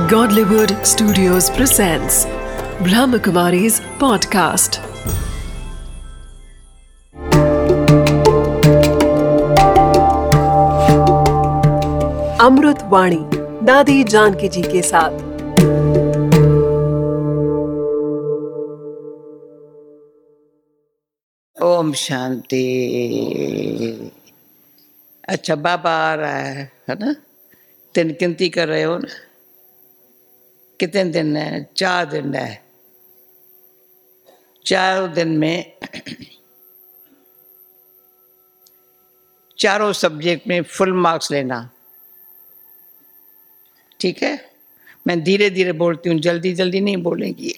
Godlywood Studios presents Brahmakumari's podcast. अमृत वाणी दादी जानकी जी के साथ। ओम शांति। अच्छा, बाबा आ रहा है ना? दिन गिनती कर रहे हो ना? कितने दिन है? 4 दिन है। 4 दिन में चारों सब्जेक्ट में फुल मार्क्स लेना। ठीक है? मैं धीरे धीरे बोलती हूँ, जल्दी जल्दी नहीं बोलेंगी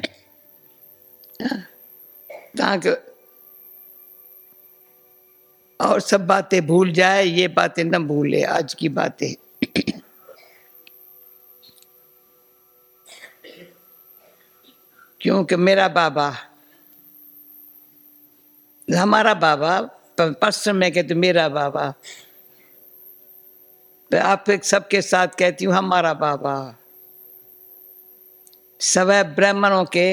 ताकि और सब बातें भूल जाए, ये बातें न भूले, आज की बातें। क्योंकि मेरा बाबा, हमारा बाबा, पश्चिम में कहते मेरा बाबा, तो आप एक सबके साथ कहती हूँ हमारा बाबा। सवै ब्राह्मणों के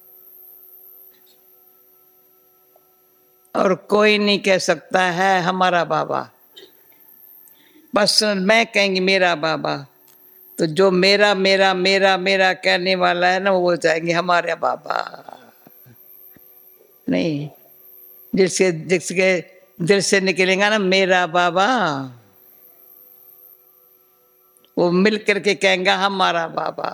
और कोई नहीं कह सकता है हमारा बाबा। बस मैं कहेंगी मेरा बाबा, तो जो मेरा मेरा मेरा मेरा कहने वाला है ना, वो जाएंगे हमारे बाबा। नहीं, जिसके जिसके दिल से निकलेगा ना मेरा बाबा, वो मिल करके कहेंगे हमारा बाबा।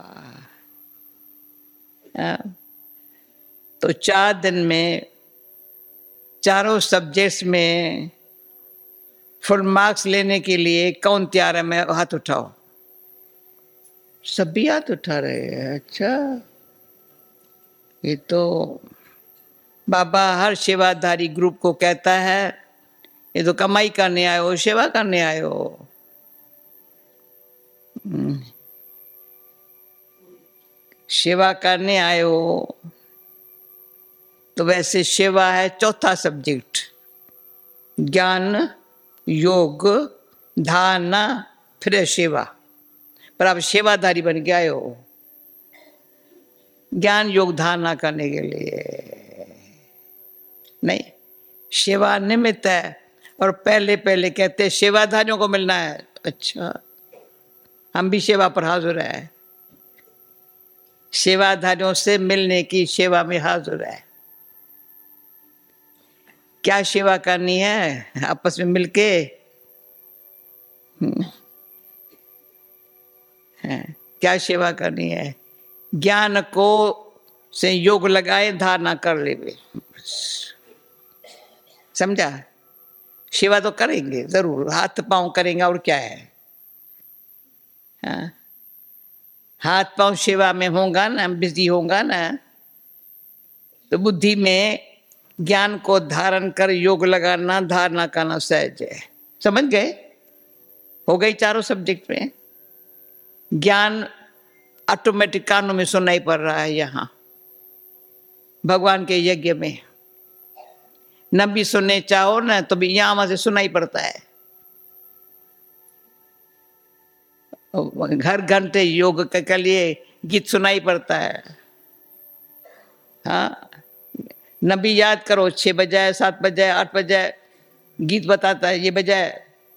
तो 4 दिन में चारों सब्जेक्ट्स में फुल मार्क्स लेने के लिए कौन तैयार है? मैं हाथ उठाओ। सभी हाथ उठा रहे हैं। अच्छा, ये तो बाबा हर सेवाधारी ग्रुप को कहता है, ये तो कमाई करने आए हो, सेवा करने आए हो। सेवा करने आए हो तो वैसे सेवा है चौथा सब्जेक्ट। ज्ञान, योग, धारणा, फिर सेवा। पर आप सेवाधारी बन के आए हो ज्ञान योग धारणा करने के लिए नहीं। सेवा निमित्त है, और पहले पहले कहते सेवाधारियों को मिलना है। अच्छा, हम भी सेवा पर हाजिर है, सेवाधारियों से मिलने की सेवा में हाजिर है। क्या सेवा करनी है? आपस में मिलके क्या सेवा करनी है? ज्ञान को से योग लगाए, धारणा कर ले। समझा? सेवा तो करेंगे जरूर, हाथ पांव करेंगे, और क्या है? हाँ? हाथ पांव सेवा में होगा ना, बिजी होगा ना, तो बुद्धि में ज्ञान को धारण कर योग लगाना, धारणा करना सहज है। समझ गए? हो गई चारों सब्जेक्ट में। ज्ञान ऑटोमेटिक कानों में सुनाई पड़ रहा है। यहाँ भगवान के यज्ञ में न भी सुनने चाहो ना, तो भी यहाँ से सुनाई पड़ता है। हर घंटे योग के लिए गीत सुनाई पड़ता है। हाँ, न भी याद करो, 6 बजाए, 7 बजाए, 8 बजाए, गीत बताता है ये बजाए।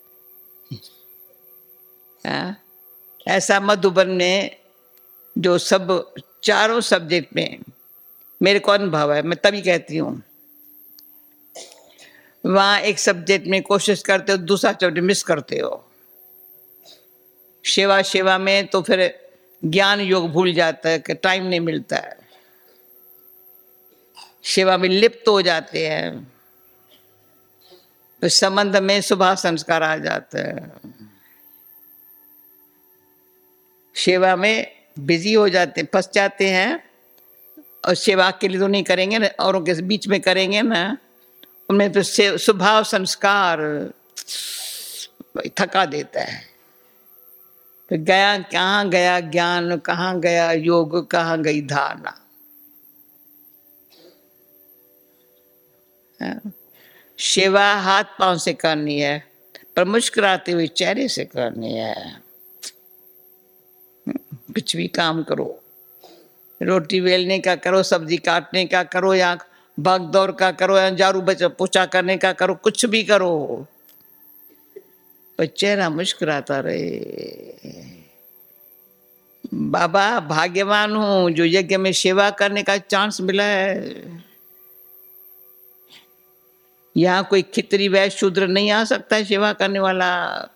हाँ, ऐसा मधुबन में जो सब चारों सब्जेक्ट में मेरे को अनुभव है, मैं तभी कहती हूँ। वहां एक सब्जेक्ट में कोशिश करते हो, दूसरा सब्जेक्ट मिस करते हो। सेवा में तो फिर ज्ञान योग भूल जाता है कि टाइम नहीं मिलता है। सेवा में लिप्त हो जाते हैं, तो संबंध में शुभ संस्कार आ जाता है। सेवा में बिजी हो जाते, फंस जाते हैं, और सेवा के लिए तो नहीं करेंगे ना, औरों के बीच में करेंगे ना, उनमें तो स्वभाव संस्कार थका देता है। तो गया, कहाँ गया ज्ञान, कहाँ गया योग, कहाँ गई धारणा? सेवा हाथ पांव से करनी है, पर मुस्कुराते हुए चेहरे से करनी है। कुछ भी काम करो, रोटी बेलने का करो, सब्जी काटने का करो, या भाग दौड़ का करो, या झाड़ू पोछा करने का करो, कुछ भी करो, पर चेहरा मुस्कुराता रहे। बाबा भाग्यवान हूं जो यज्ञ में सेवा करने का चांस मिला है। यहाँ कोई खितरी वैश्य शूद्र नहीं आ सकता है सेवा करने वाला।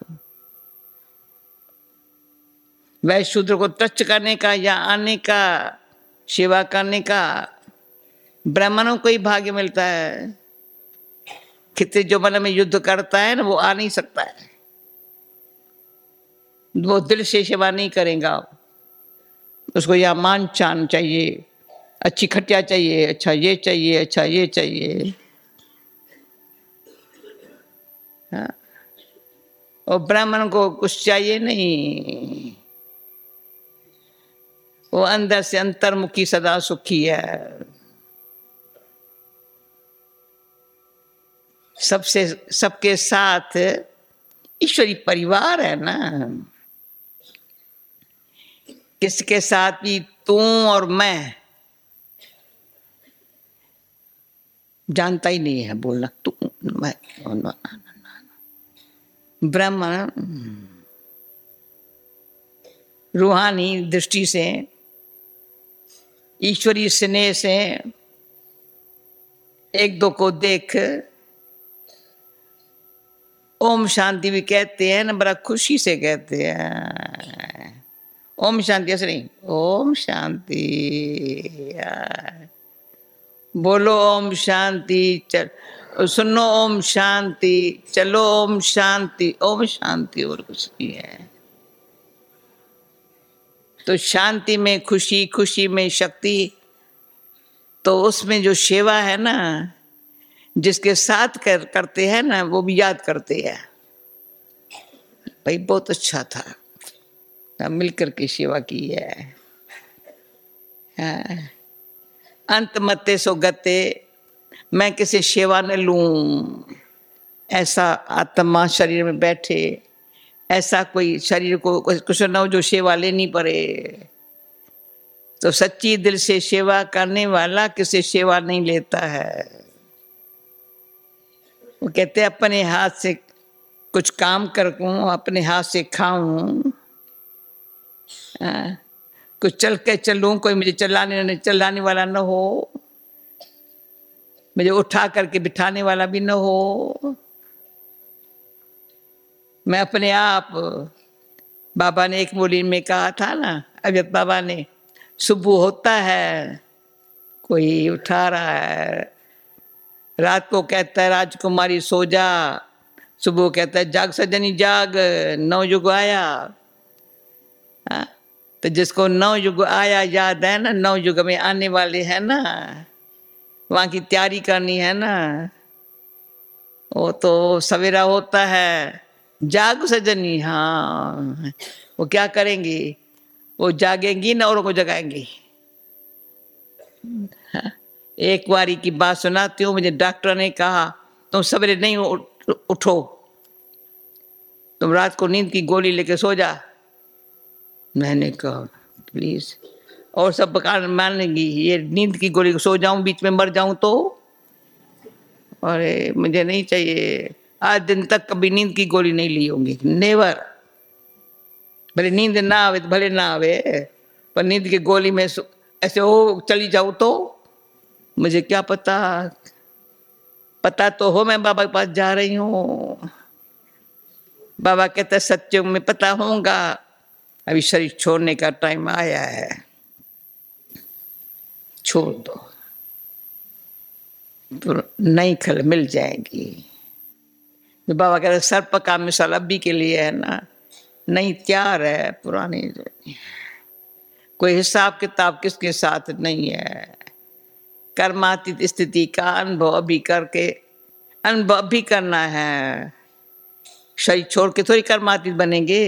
वैश्य शूद्र को टच करने का या आने का, सेवा करने का ब्राह्मणों को ही भाग्य मिलता है। खितरी जो मन में युद्ध करता है ना, वो आ नहीं सकता है, वो दिल से सेवा नहीं करेगा। उसको या मान चान चाहिए, अच्छी खटिया चाहिए, अच्छा ये चाहिए, अच्छा ये चाहिए। हाँ, और ब्राह्मण को कुछ चाहिए नहीं, वो अंदर से अंतर्मुखी सदा सुखी है। सबसे सबके साथ ईश्वरी परिवार है ना। किसके साथ भी तू और मैं जानता ही नहीं है बोलना, तू मैं। ब्राह्मण रूहानी दृष्टि से, ईश्वरीय स्नेह से एक दो को देख ओम शांति भी कहते हैं ना, बड़ा खुशी से कहते हैं। ओम शांति ऐसे नहीं, ओम शांति, बोलो ओम शांति, चल सुनो ओम शांति, चलो ओम शांति, ओम शांति और कुछ नहीं है। तो शांति में खुशी, खुशी में शक्ति, तो उसमें जो सेवा है ना, जिसके साथ करते हैं ना, वो भी याद करते हैं, भाई बहुत अच्छा था, मिलकर के सेवा की है। अंत मते सो गते, मैं किसी सेवा न लूं, ऐसा आत्मा शरीर में बैठे, ऐसा कोई शरीर को कुछ न हो जो सेवा लेनी पड़े। तो सच्ची दिल से सेवा करने वाला किसी सेवा नहीं लेता है। वो कहते अपने हाथ से कुछ काम करूं, अपने हाथ से खाऊं, कुछ चल के चलूं, कोई मुझे चलाने वाला न हो, मुझे उठा करके बिठाने वाला भी न हो। मैं अपने आप, बाबा ने एक मुरली में कहा था ना, अव्यक्त बाबा ने, सुबह होता है कोई उठा रहा है, रात को कहता है राजकुमारी सो जा, सुबह कहता है जाग सजनी जाग, नव युग आया। तो जिसको नव युग आया याद है ना, नव युग में आने वाले हैं ना, वहां की तैयारी करनी है ना। वो तो सवेरा होता है, जाग सजनी, हाँ वो क्या करेंगी, वो जागेंगी ना औरों को जगाएंगी। एक बारी की बात सुनाती हूँ, मुझे डॉक्टर ने कहा तुम सवेरे नहीं उठो, तुम रात को नींद की गोली लेके सो जा। मैंने कहा प्लीज, और सब कारण मानेंगी, ये नींद की गोली को सो जाऊं, बीच में मर जाऊं तो, अरे मुझे नहीं चाहिए। आज दिन तक कभी नींद की गोली नहीं ली होंगी, नेवर। भले नींद ना आवे तो भले ना आवे, पर नींद की गोली में ऐसे हो चली जाऊं तो मुझे क्या पता, पता तो हो मैं बाबा के पास जा रही हूँ। बाबा कहते सच्चे में पता होगा, अभी शरीर छोड़ने का टाइम आया है, छोड़ दो तो नई खल मिल जाएगी। तो बाबा कहते सर्प का मिसाल अभी के लिए है ना, नहीं तैयार है, पुरानी कोई हिसाब किताब किसके साथ नहीं है। कर्मातीत स्थिति का अनुभव अभी करके, अनुभव भी करना है, शरीर छोड़ के थोड़ी कर्मातीत बनेंगे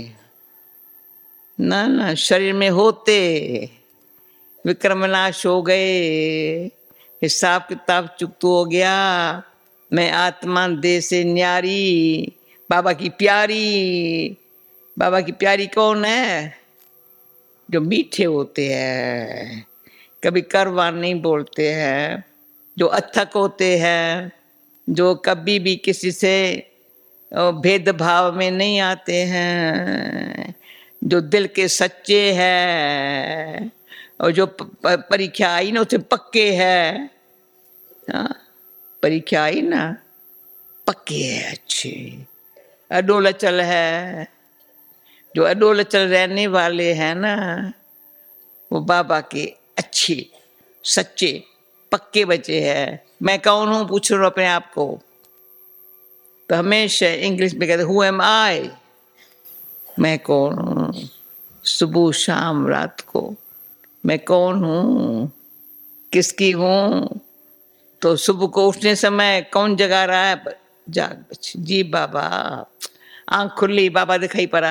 ना। ना, शरीर में होते विक्रमनाश हो गए, हिसाब किताब चुकत हो गया, मैं आत्मा देह से न्यारी, बाबा की प्यारी। बाबा की प्यारी कौन है, जो मीठे होते हैं, कभी करवा नहीं बोलते हैं, जो अथक होते हैं, जो कभी भी किसी से भेदभाव में नहीं आते हैं, जो दिल के सच्चे हैं, और जो परीक्षा आई ना उसे पक्के हैं। हाँ, परीक्षा आई ना, पक्के है, अच्छे, अडोल अचल है। जो अडोल अचल रहने वाले हैं ना, वो बाबा के अच्छे, सच्चे, पक्के बच्चे हैं। मैं कौन हूं पूछ रहा हूं अपने आप को, तो हमेशा इंग्लिश में कहते हु एम आई, मैं कौन हूं, सुबह शाम रात को मैं कौन हूं, किसकी हूं। तो सुबह को उठने समय कौन जगा रहा है, जाग बच्चे, जी बाबा, आंख खुली, बाबा दिखाई पड़ा।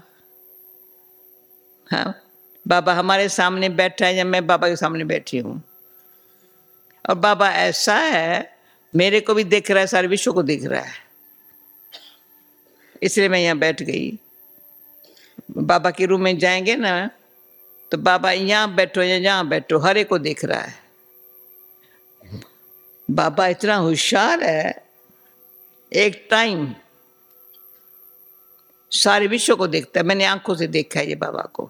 हाँ, बाबा हमारे सामने बैठा है या मैं बाबा के सामने बैठी हूं। और बाबा ऐसा है, मेरे को भी दिख रहा है, सारे विश्व को दिख रहा है, इसलिए मैं यहाँ बैठ गई। बाबा के रूम में जाएंगे ना, तो बाबा यहाँ बैठो या यहाँ बैठो, हर एक को दिख रहा है। बाबा इतना होशियार है, एक टाइम सारे विश्व को देखता है। मैंने आंखों से देखा है ये बाबा को।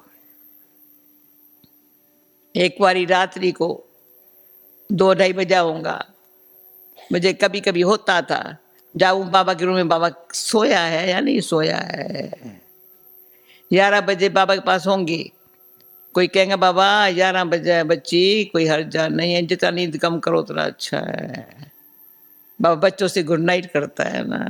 एक बारी रात्रि को 2-2:30 बजा होगा, मुझे कभी कभी होता था जाऊं बाबा के रूम में, बाबा सोया है या नहीं सोया है। 11 बजे बाबा के पास होंगे, कोई कहेंगे बाबा 11 बजे है बच्ची, कोई हर्जा नहीं है, जितना नींद कम करो उतना अच्छा है। बाबा बच्चों से गुड नाइट करता है ना।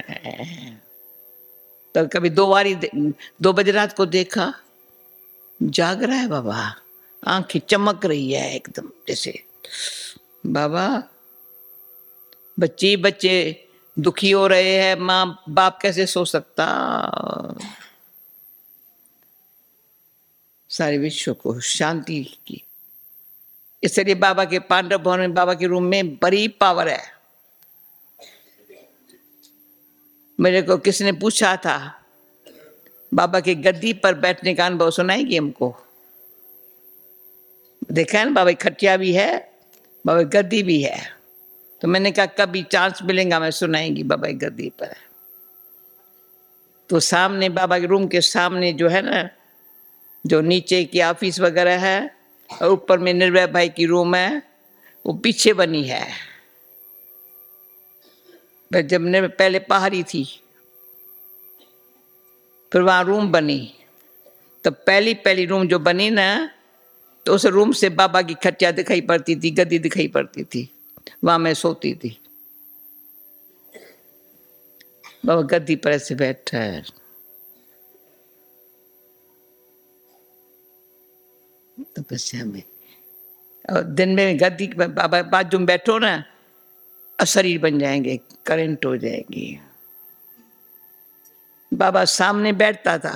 तो कभी 2 बजे रात को देखा, जाग रहा है बाबा, आंखें चमक रही है एकदम जैसे। बाबा, बच्चे दुखी हो रहे हैं, माँ बाप कैसे सो सकता। सारे विश्व को शांति की, इसलिए बाबा के पांडव भवन में, बाबा के रूम में बड़ी पावर है। मेरे को किसी ने पूछा था, बाबा की गद्दी पर बैठने का अनुभव सुनाएगी हमको। देखा है ना, बाबा की खटिया भी है, बाबा की गद्दी भी है। तो मैंने कहा कभी चांस मिलेगा मैं सुनाएंगी बाबा की गद्दी पर। तो सामने बाबा के रूम के सामने जो है ना, जो नीचे की ऑफिस वगैरह है, और ऊपर में निर्भय भाई की रूम है, वो पीछे बनी है। जब पहले पहाड़ी थी, फिर वहां रूम बनी। तो पहली रूम जो बनी ना, तो उस रूम से बाबा की खटिया दिखाई पड़ती थी, गद्दी दिखाई पड़ती थी, वहां मैं सोती थी। बाबा गद्दी पर ऐसे बैठा है, तपस्या में। और दिन में गद्दी बाबा बाजू में बैठो ना, शरीर बन जाएंगे, करंट हो जाएगी। बाबा सामने बैठता था,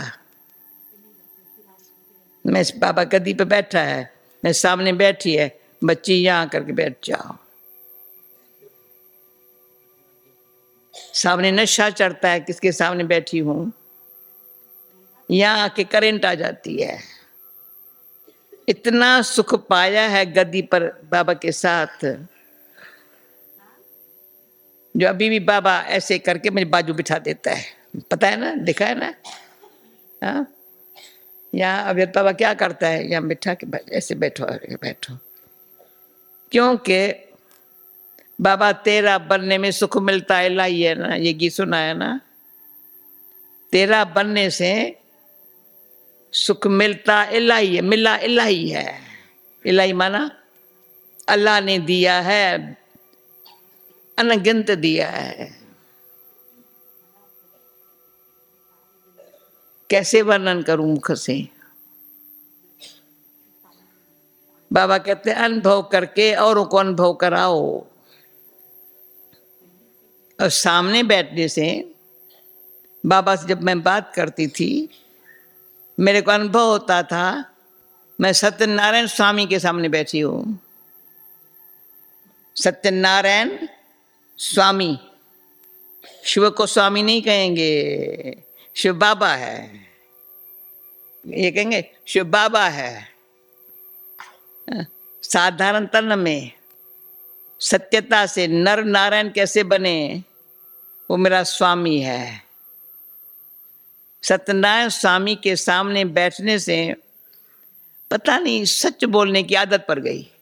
मैं बाबा गद्दी पे बैठा है, मैं सामने बैठी है, बच्ची यहाँ करके बैठ जाओ। सामने नशा चढ़ता है, किसके सामने बैठी हूं, यहाँ आके करंट आ जाती है। इतना सुख पाया है गद्दी पर बाबा के साथ, जो अभी भी बाबा ऐसे करके मुझे बाजू बिठा देता है, पता है ना, देखा है ना। हाँ, यहाँ अभी बाबा क्या करता है, यहाँ बिठा के ऐसे बैठो बैठो, क्योंकि बाबा तेरा बनने में सुख मिलता है, इलाही है ना, ये गीत सुना है ना, तेरा बनने से सुख मिलता इलाही है, मिला इलाही है। इलाही माना अल्लाह ने दिया है, अनगिनत दिया है। कैसे वर्णन करूं मुख से। बाबा कहते हैं अनुभव करके औरों को अनुभव कराओ। और सामने बैठने से, बाबा से जब मैं बात करती थी, मेरे को अनुभव होता था मैं सत्यनारायण स्वामी के सामने बैठी हूं। सत्यनारायण स्वामी, शिव को स्वामी नहीं कहेंगे, शिव बाबा है। ये कहेंगे शिव बाबा है। साधारण तन में सत्यता से नर नारायण कैसे बने, वो मेरा स्वामी है। सत्यनारायण स्वामी के सामने बैठने से पता नहीं सच बोलने की आदत पड़ गई।